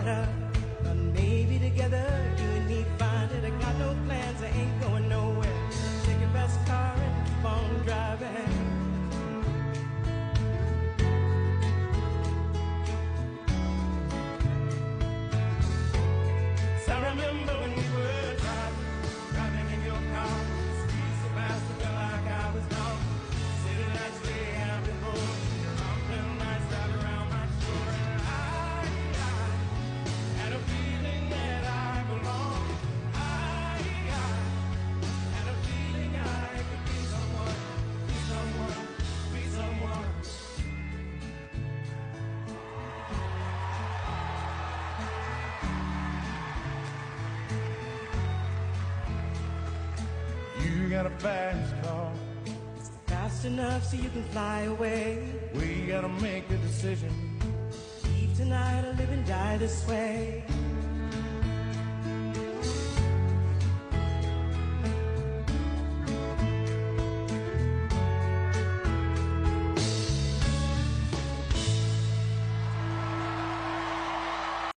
better. But maybe together you and me find it. I got no plans, I ain't going nowhere. Take your best car and keep on driving. So I remember when we were driving in your car. Streets so fast, I felt like I was dumb. City lights lay out before me. Pumping nights right around my shore. And I had a feeling that I belonged. I had a feeling I could be someone, be someone, be someone. You got a fast car. Fast enough so you can fly away. We gotta make a decision. Leave tonight or live and die this way.